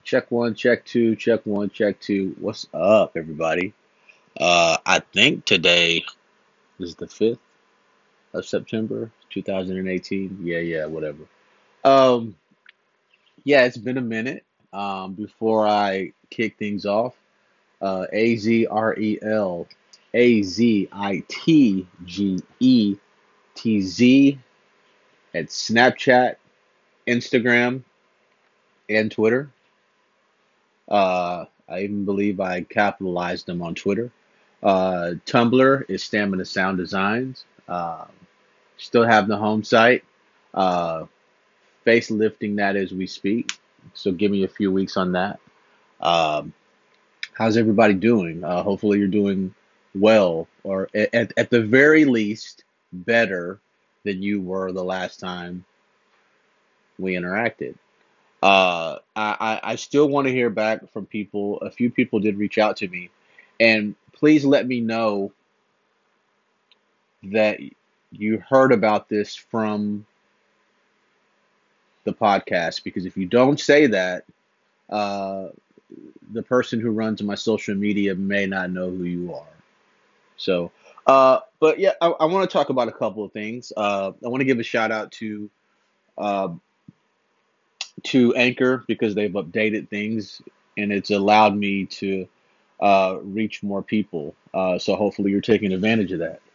Check one, check two, check one, check two. What's up, everybody? I think today is the 5th of September, 2018. Yeah, whatever. Um, yeah, it's been a minute. Before I kick things off, Azrel, Azitgetz at Snapchat, Instagram, and Twitter. I even believe I capitalized them on Twitter. Tumblr is Stamina Sound Designs. Still have the home site. Uh, Facelifting that as we speak. So give me a few weeks on that. Um, how's everybody doing? Hopefully you're doing well, or at the very least, better than you were the last time we interacted. I still want to hear back from people. A few people did reach out to me, and please let me know that you heard about this from the podcast, because if you don't say that, uh, the person who runs my social media may not know who you are. So, but yeah, I want to talk about a couple of things. I want to give a shout out uh, to Anchor because they've updated things and it's allowed me to reach more people. So hopefully you're taking advantage of that.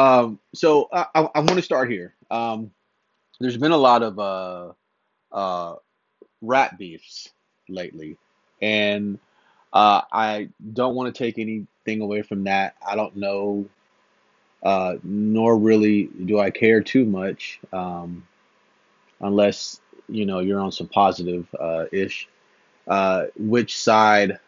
I want to start here. There's been a lot of uh, rap beefs lately, and I don't want to take anything away from that. I don't know, nor really do I care too much, unless you're on some positive ish. Which side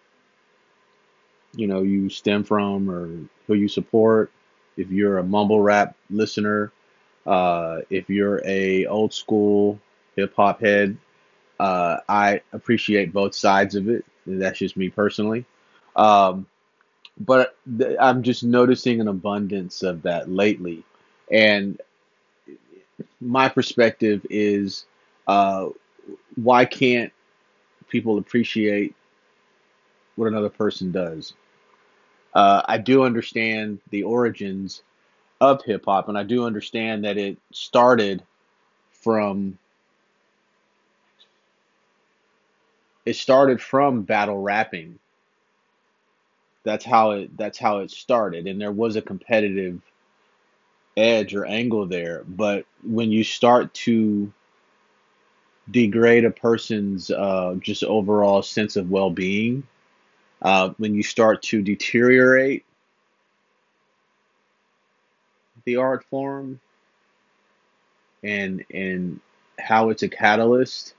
you stem from or who you support. If you're a mumble rap listener, if you're a old school hip hop head, I appreciate both sides of it. That's just me personally. Um, but I'm just noticing an abundance of that lately, and my perspective is, uh, why can't people appreciate what another person does? I do understand the origins of hip hop, and I do understand that from it started from battle rapping. That's how it started, and there was a competitive edge or angle there. But when you start to degrade a person's just overall sense of well-being, when you start to deteriorate the art form and how it's a catalyst,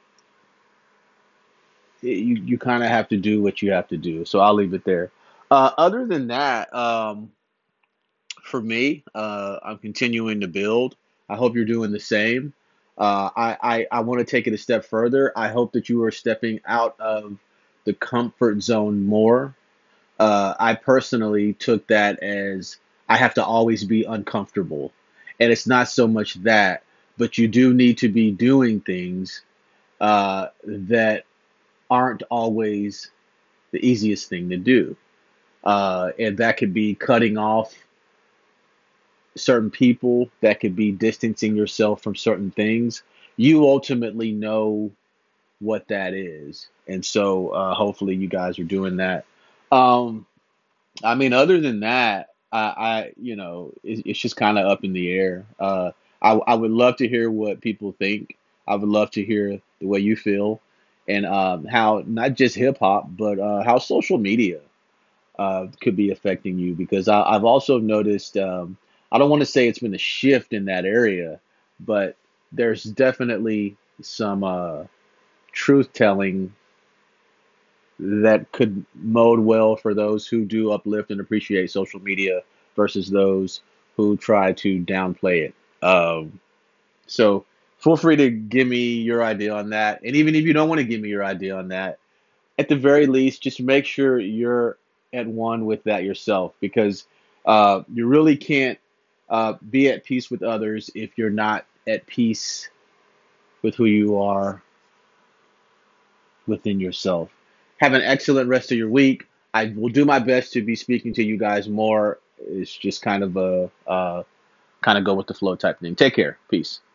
you kind of have to do what you have to do. So I'll leave it there. Other than that, for me, I'm continuing to build. I hope you're doing the same. I want to take it a step further. I hope that you are stepping out of the comfort zone more. I personally took that as I have to always be uncomfortable. And it's not so much that, but you do need to be doing things that aren't always the easiest thing to do. And that could be cutting off certain people, that could be distancing yourself from certain things. You ultimately know what that is. And so hopefully you guys are doing that. Um, I mean, other than that, it's just kind of up in the air. I would love to hear what people think. I would love to hear the way you feel, and how not just hip hop, but how social media could be affecting you. Because I've also noticed, I don't want to say it's been a shift in that area, but there's definitely some truth telling that could mode well for those who do uplift and appreciate social media versus those who try to downplay it. So feel free to give me your idea on that. And even if you don't want to give me your idea on that, at the very least, just make sure you're at one with that yourself, because you really can't be at peace with others if you're not at peace with who you are within yourself. Have an excellent rest of your week. I will do my best to be speaking to you guys more. It's just kind of a kind of go with the flow type thing. Take care. Peace.